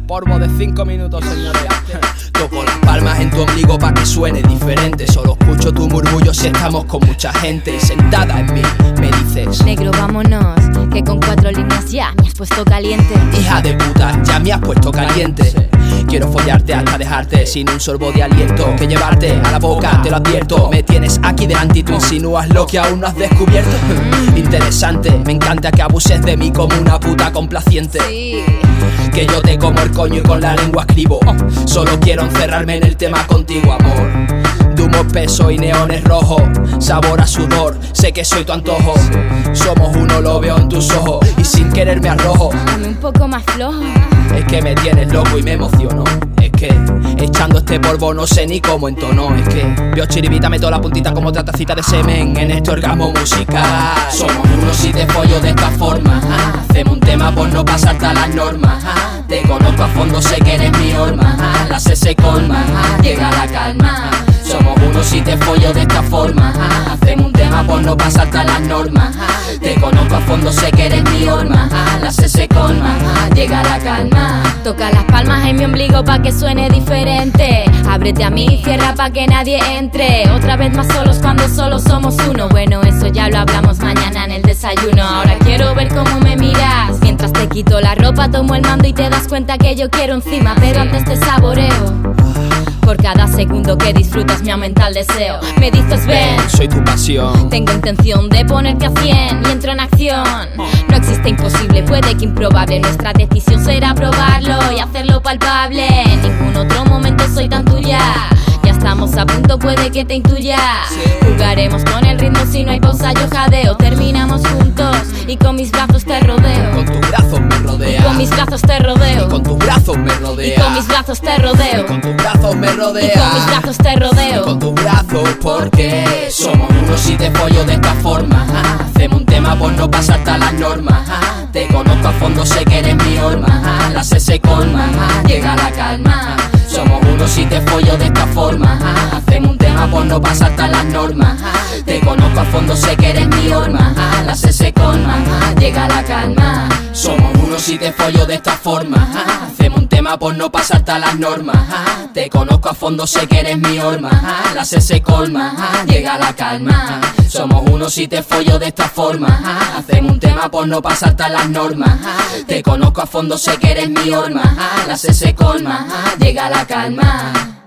Porvo de 5 minutos, señores. Toco las palmas en tu ombligo pa' que suene diferente. Solo escucho tu murmullo si estamos con mucha gente. Sentada en mí, me dices: negro, vámonos, que con 4 líneas ya me has puesto caliente. hija de puta, ya me has puesto caliente. Quiero follarte hasta dejarte sin un sorbo de aliento. Que llevarte a la boca, te lo advierto. Me tienes aquí delante y tú insinúas lo que aún no has descubierto. Interesante, me encanta que abuses de mí como una puta complaciente. Sí. Que yo te como el coño y con la lengua escribo. Solo quiero encerrarme en el tema contigo, amor. De humo espeso y neones rojos, sabor a sudor, sé que soy tu antojo. Somos uno, lo veo en tus ojos y sin querer me arrojo. Dame un poco más flojo. Es que me tienes loco y me emociono. Es que echando este polvo no sé ni cómo entono. Es que veo chiribita, meto la puntita como otra tacita de semen en este orgasmo musical. Somos uno si te follo de esta forma. Hacemos un tema por no pasarte a las normas. Te conozco a fondo, sé que eres mi horma. La sed se colma, llega la calma. Somos uno si te follo de esta forma. Hacemos un tema por no pasarte a las normas. Te conozco a fondo, sé que eres mi horma. La sed se colma, llega la calma. Toca las palmas en mi ombligo pa' que suene diferente. Ábrete a mí, cierra pa' que nadie entre. Otra vez más solos cuando solo somos uno. Bueno, eso ya lo hablamos mañana en el desayuno. Ahora quiero ver cómo me miras. Mientras te quito la ropa, tomo el mando y te das cuenta que yo quiero encima. Pero antes te saboreo. Por cada segundo que disfrutas me aumenta el deseo. Me dices ven, soy tu pasión. tengo intención de ponerte a 100 y entro en acción. No existe imposible, puede que improbable. Nuestra decisión será probarlo y hacerlo palpable. En ningún otro momento soy tan tuya. Ya estamos a punto, puede que te intuya. Jugaremos con el ritmo, si no hay pausa yo jadeo. Terminamos juntos y con mis brazos te rodeo. Con tus brazos me rodea. Con mis brazos te rodeo. Con tus brazos me rodea. Y con mis brazos te rodeo. Con tus brazos me rodea. Y con mis brazos te rodeo. Con tus brazos porque somos uno si te follo de esta forma. Hacemos un tema por no pasarte a las normas. Te conozco a fondo, sé que eres mi horma. La sed se colma, llega la calma. Somos uno si te follo de esta forma. Hacemos un tema por no pasarte a las normas. Te conozco a fondo, sé que eres mi horma. La sed se colma, llega la calma. Somos uno si te follo de esta forma. Hacemos un tema por no pasarte a las normas. Te conozco a fondo, sé que eres mi horma. La sed se colma, llega la calma. Somos uno si te follo de esta forma. Hacemos un tema por no pasarte a las normas. Te conozco a fondo, sé que eres mi horma. La sed se colma, llega la calma.